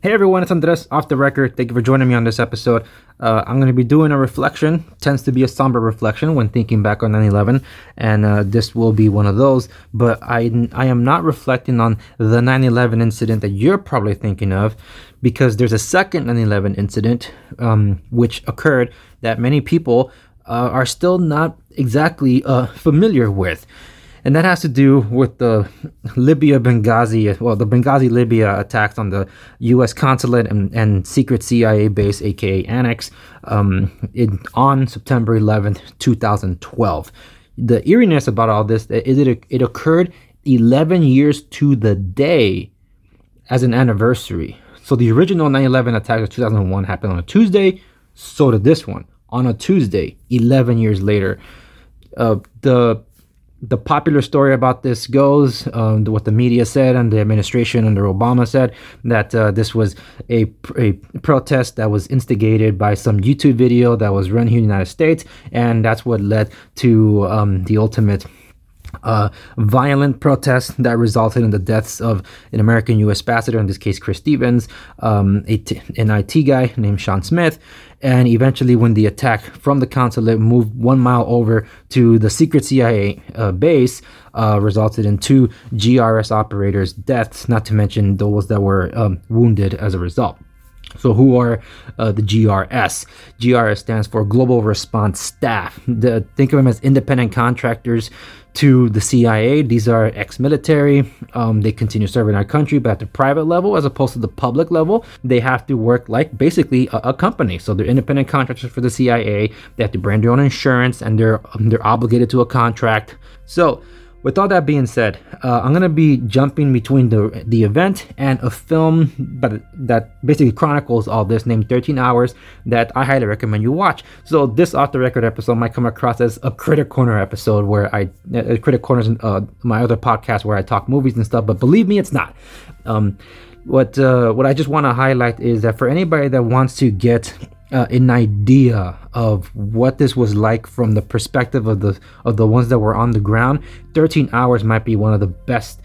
Hey everyone, it's Andres, Off the Record. Thank you for joining me on this episode. I'm going to be doing a reflection. Tends to be a somber reflection when thinking back on 9/11, and this will be one of those. But I am not reflecting on the 9/11 incident that you're probably thinking of, because there's a second 9/11 incident which occurred that many people are still not exactly familiar with. And that has to do with the Benghazi, Libya attacks on the U.S. consulate and secret CIA base, aka Annex, on September 11th, 2012. The eeriness about all this is it occurred 11 years to the day as an anniversary. So the original 9/11 attack of 2001 happened on a Tuesday. So did this one on a Tuesday, 11 years later. The popular story about this goes, what the media said and the administration under Obama said, that this was a protest that was instigated by some YouTube video that was run here in the United States, and that's what led to the ultimate violent protest that resulted in the deaths of an American U.S. ambassador, in this case Chris Stevens, an IT guy named Sean Smith, and eventually when the attack from the consulate moved 1 mile over to the secret CIA base, resulted in 2 GRS operators' deaths, not to mention those that were wounded as a result. So who are the GRS? GRS stands for Global Response Staff. Think of them as independent contractors to the CIA. These are ex-military. They continue serving our country, but at the private level as opposed to the public level. They have to work like basically a company. So they're independent contractors for the CIA. They have to brand their own insurance, and they're obligated to a contract. So with all that being said, I'm going to be jumping between the event and a film that basically chronicles all this, named 13 Hours, that I highly recommend you watch. So this Off the Record episode might come across as a Critic Corner episode, where Critic Corner's my other podcast where I talk movies and stuff, but believe me, it's not. What I just want to highlight is that for anybody that wants to get an idea of what this was like from the perspective of the ones that were on the ground, 13 Hours might be one of the best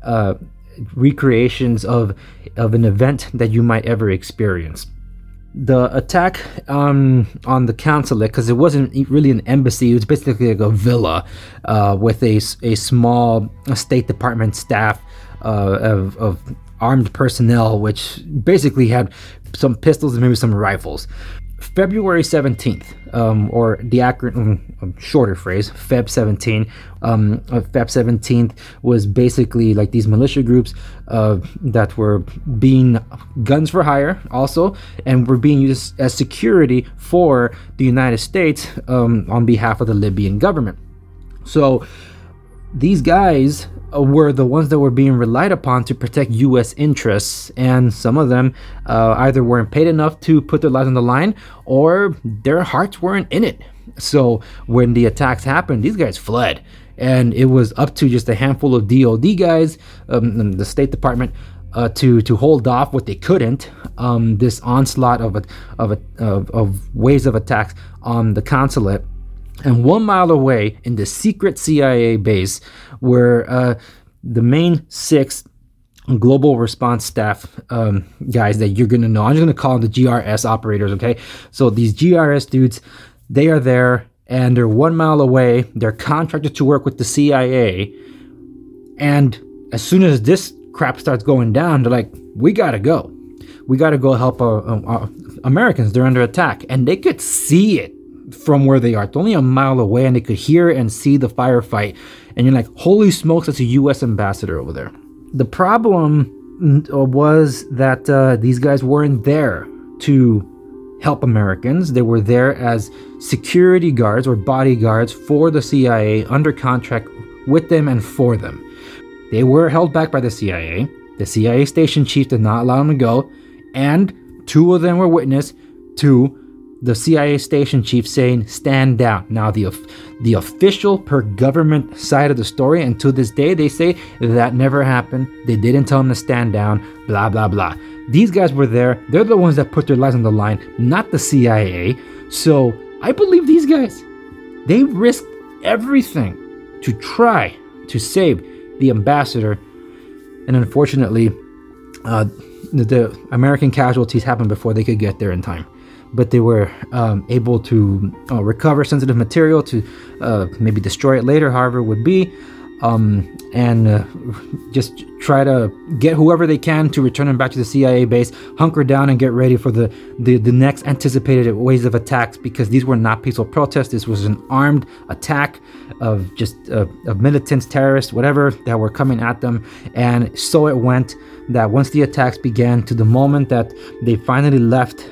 recreations of an event that you might ever experience. The attack on the consulate, because it wasn't really an embassy, it was basically like a villa with a small State Department staff of armed personnel, which basically had some pistols and maybe some rifles. February 17th, or the acronym, shorter phrase, Feb 17. Feb 17th was basically like these militia groups that were being guns for hire also, and were being used as security for the United States on behalf of the Libyan government. So these guys were the ones that were being relied upon to protect U.S. interests, and some of them either weren't paid enough to put their lives on the line, or their hearts weren't in it. So when the attacks happened, these guys fled, and it was up to just a handful of DOD guys, the State Department, to hold off what they couldn't, this onslaught of waves of attacks on the consulate. And 1 mile away in the secret CIA base were the main 6 Global Response Staff guys that you're going to know. I'm just going to call them the GRS operators, okay? So these GRS dudes, they are there, and they're 1 mile away. They're contracted to work with the CIA. And as soon as this crap starts going down, they're like, we got to go. We got to go help our Americans. They're under attack. And they could see it from where they are. It's only a mile away, and they could hear and see the firefight. And you're like, holy smokes, that's a U.S. ambassador over there. The problem was that these guys weren't there to help Americans. They were there as security guards or bodyguards for the CIA, under contract with them and for them. They were held back by the CIA. The CIA station chief did not allow them to go, and 2 of them were witness to the CIA station chief saying, stand down. Now, the official per government side of the story, and to this day, they say that never happened. They didn't tell them to stand down, blah, blah, blah. These guys were there. They're the ones that put their lives on the line, not the CIA. So I believe these guys, they risked everything to try to save the ambassador. And unfortunately, the American casualties happened before they could get there in time. But they were able to recover sensitive material to maybe destroy it later, however it would be, and just try to get whoever they can to return them back to the CIA base, hunker down and get ready for the next anticipated waves of attacks, because these were not peaceful protests. This was an armed attack of just of militants, terrorists, whatever, that were coming at them. And so it went that once the attacks began to the moment that they finally left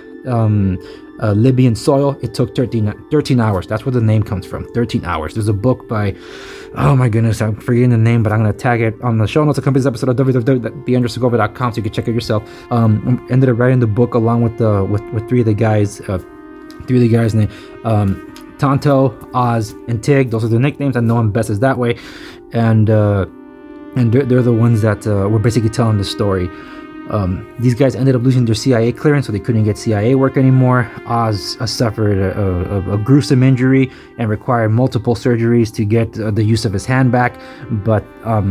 Libyan soil, it took 13 hours. That's where the name comes from, 13 hours. There's a book by, oh my goodness, I'm forgetting the name, but I'm going to tag it on the show notes. Accompanies episode of www.theandrewsegovia.com, so you can check it yourself. Ended up writing the book along with three of the guys named Tonto, Oz, and Tig. Those are the nicknames. I know them best as that way, and they're the ones that were basically telling the story. These guys ended up losing their CIA clearance, so they couldn't get CIA work anymore. Oz suffered a gruesome injury and required multiple surgeries to get the use of his hand back. But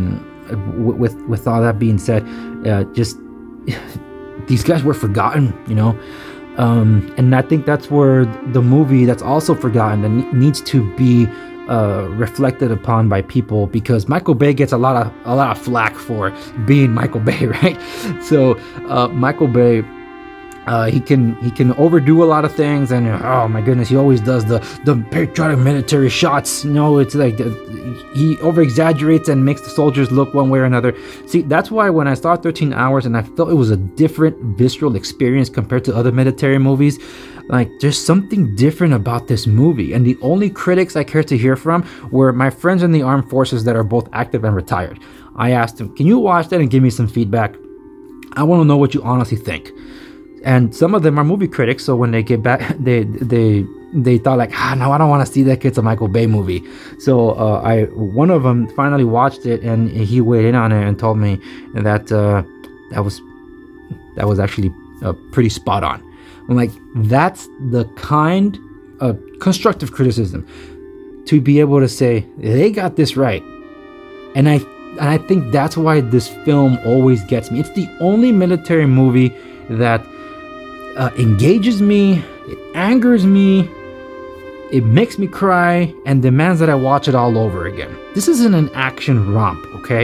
with all that being said, just these guys were forgotten, you know. And I think that's where the movie that's also forgotten and needs to be reflected upon by people, because Michael Bay gets a lot of flack for being Michael Bay, right? So Michael Bay, he can overdo a lot of things, and oh my goodness, he always does the patriotic military shots. You know, it's like he over exaggerates and makes the soldiers look one way or another. See, that's why when I saw 13 Hours and I felt it was a different visceral experience compared to other military movies, like there's something different about this movie. And the only critics I cared to hear from were my friends in the armed forces that are both active and retired. I asked them, can you watch that and give me some feedback? I want to know what you honestly think. And some of them are movie critics, so when they get back, they thought like, no, I don't want to see that. It's a Michael Bay movie. So one of them finally watched it, and he weighed in on it and told me that that was actually pretty spot on. I'm like, that's the kind of constructive criticism, to be able to say they got this right. And I think that's why this film always gets me. It's the only military movie that engages me, it angers me, it makes me cry, and demands that I watch it all over again. This isn't an action romp, okay?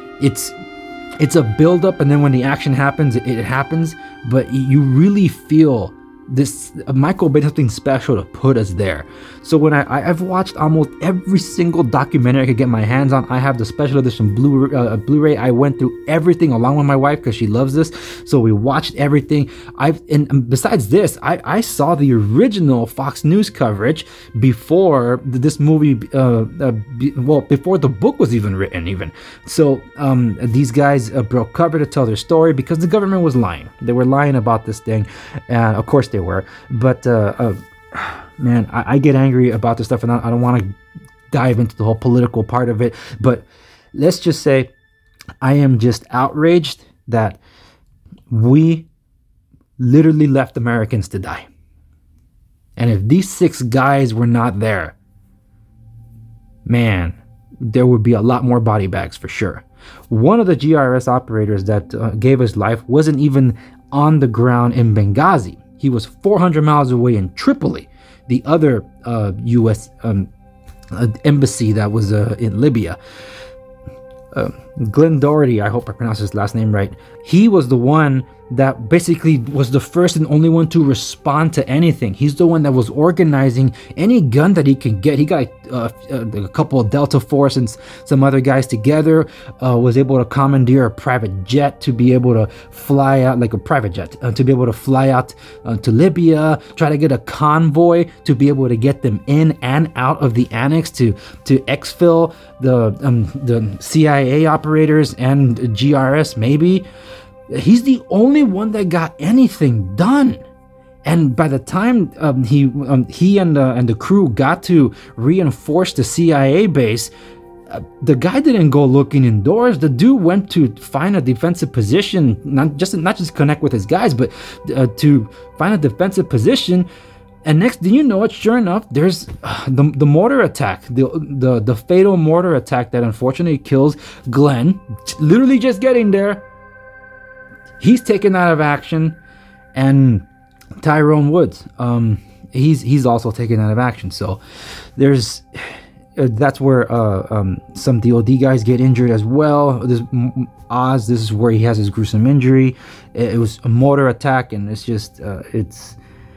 It's a build-up, and then when the action happens, it happens, but you really feel this. Michael Bay did something special to put us there. So when I've watched almost every single documentary I could get my hands on. I have the special edition Blu-ray. I went through everything along with my wife because she loves this. So we watched everything. And besides this, I saw the original Fox News coverage before this movie. Before the book was even written. So these guys broke cover to tell their story because the government was lying. They were lying about this thing, and of course they were. But man, I get angry about this stuff, and I don't want to dive into the whole political part of it, but let's just say I am just outraged that we literally left Americans to die. And if these 6 guys were not there, man, there would be a lot more body bags for sure. One of the GRS operators that gave his life wasn't even on the ground in Benghazi. He was 400 miles away in Tripoli, the other U.S. Embassy that was in Libya. Glenn Doherty, I hope I pronounced his last name right. He was the one that basically was the first and only one to respond to anything. He's the one that was organizing any gun that he can get. He got a couple of Delta Force and some other guys together, was able to commandeer a private jet to be able to fly out, like a private jet, to be able to fly out to Libya, try to get a convoy to be able to get them in and out of the annex to exfil the CIA operators and GRS maybe. He's the only one that got anything done. And by the time he and the crew got to reinforce the CIA base, the guy didn't go looking indoors. The dude went to find a defensive position, not just connect with his guys, but to find a defensive position. And next thing you know it, sure enough, there's the mortar attack, the fatal mortar attack that unfortunately kills Glenn. Literally just getting there. he's taken out of action, and Tyrone Woods, he's also taken out of action. So there's that's where some DOD guys get injured as well. Oz, this is where he has his gruesome injury. It was a mortar attack, and it's just it's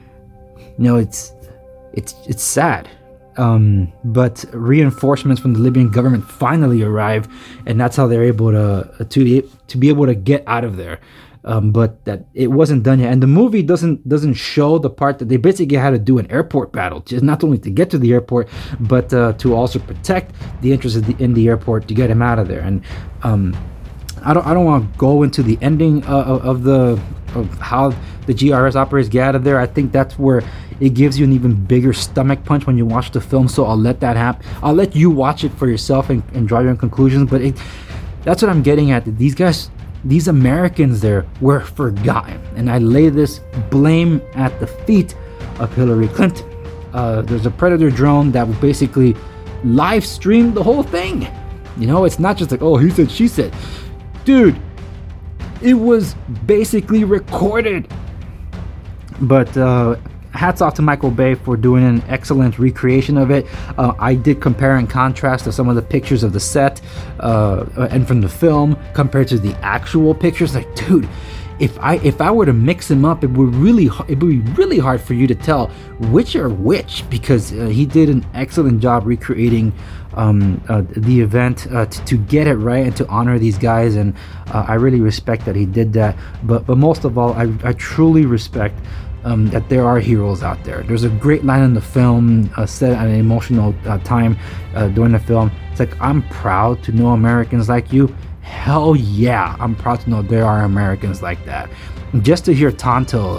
sad. But reinforcements from the Libyan government finally arrive, and that's how they're able to be able to get out of there. But that it wasn't done yet, and the movie doesn't show the part that they basically had to do an airport battle, just not only to get to the airport, but to also protect the interests in the airport to get him out of there. And I don't want to go into the ending of how the GRS operators get out of there. I think that's where it gives you an even bigger stomach punch when you watch the film. So I'll let that happen. I'll let you watch it for yourself and draw your own conclusions. But that's what I'm getting at. These guys, these Americans there, were forgotten, and I lay this blame at the feet of Hillary Clinton. There's a Predator drone that basically live streamed the whole thing. It's not just like, oh, he said, she said. Dude, it was basically recorded. But hats off to Michael Bay for doing an excellent recreation of it. I did compare and contrast to some of the pictures of the set and from the film compared to the actual pictures. Like, dude, if I were to mix them up, it would be really hard for you to tell which are which, because he did an excellent job recreating the event to get it right and to honor these guys, and I really respect that he did that. But most of all, I truly respect that there are heroes out there. There's a great line in the film said at an emotional time during the film. It's like, I'm proud to know Americans like you. Hell yeah, I'm proud to know there are Americans like that. Just to hear Tonto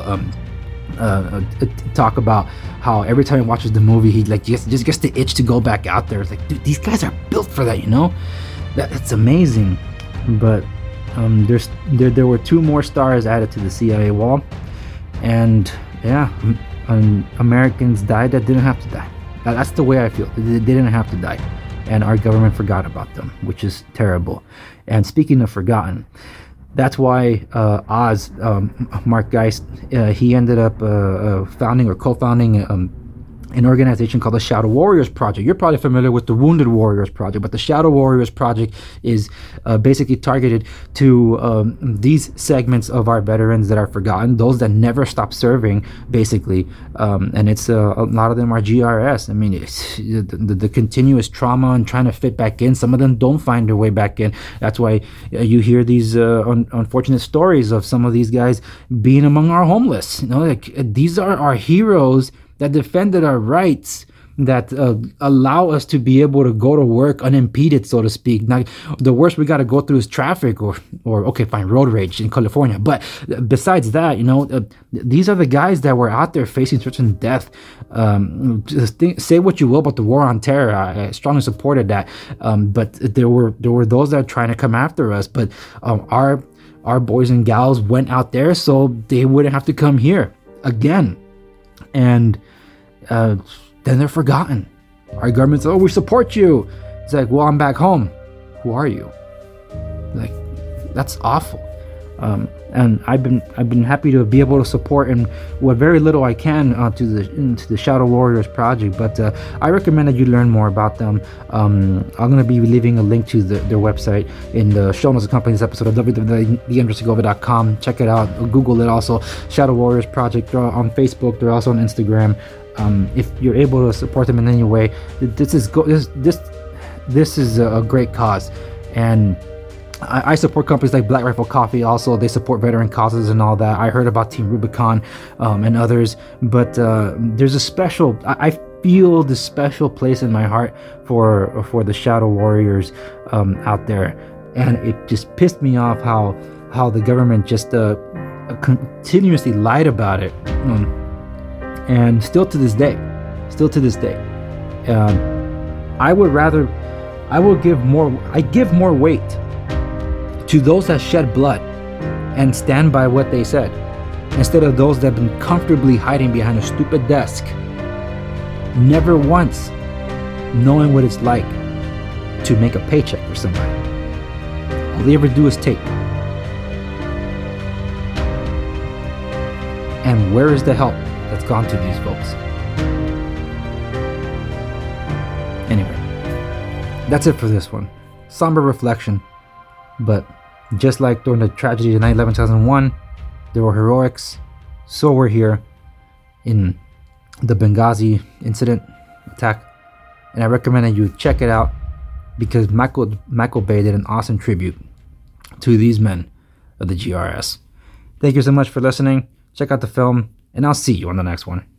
talk about how every time he watches the movie, he just gets the itch to go back out there. It's like, dude, these guys are built for that, That's amazing. But there were 2 more stars added to the CIA wall, and yeah, Americans died that didn't have to die. That's the way I feel. They didn't have to die, and our government forgot about them, which is terrible. And speaking of forgotten, that's why Oz, Mark Geist, he ended up founding or co-founding an organization called the Shadow Warriors Project. You're probably familiar with the Wounded Warriors Project, but the Shadow Warriors Project is basically targeted to these segments of our veterans that are forgotten, those that never stop serving, basically. And it's a lot of them are GRS. I mean, it's the continuous trauma and trying to fit back in. Some of them don't find their way back in. That's why you hear these unfortunate stories of some of these guys being among our homeless. These are our heroes that defended our rights, that allow us to be able to go to work unimpeded, so to speak. Now, the worst we got to go through is traffic or okay, fine, road rage in California. But besides that, these are the guys that were out there facing certain death. Say what you will about the war on terror. I strongly supported that. But there were those that are trying to come after us. But our boys and gals went out there so they wouldn't have to come here again. And then they're forgotten. Our government says, oh, we support you. It's like, well, I'm back home. Who are you? Like, that's awful. And I've been happy to be able to support in what very little I can into the Shadow Warriors Project. But I recommend that you learn more about them. I'm going to be leaving a link to their website in the show notes accompanying this episode of www.theandrewsegovia.com. Check it out. Google it also. Shadow Warriors Project. They're on Facebook. They're also on Instagram. If you're able to support them in any way, this is a great cause. And I support companies like Black Rifle Coffee. Also, they support veteran causes and all that. I heard about Team Rubicon and others, but there's a special. I feel this special place in my heart for the Shadow Warriors out there, and it just pissed me off how the government just continuously lied about it, and still to this day, I give more weight to those that shed blood and stand by what they said, instead of those that have been comfortably hiding behind a stupid desk, never once knowing what it's like to make a paycheck for somebody. All they ever do is take. And where is the help that's gone to these folks? Anyway, that's it for this one. Somber reflection, but just like during the tragedy of 9/11/2001, there were heroics, so we're here in the Benghazi incident attack, and I recommend that you check it out because Michael Bay did an awesome tribute to these men of the GRS. Thank you so much for listening. Check out the film, and I'll see you on the next one.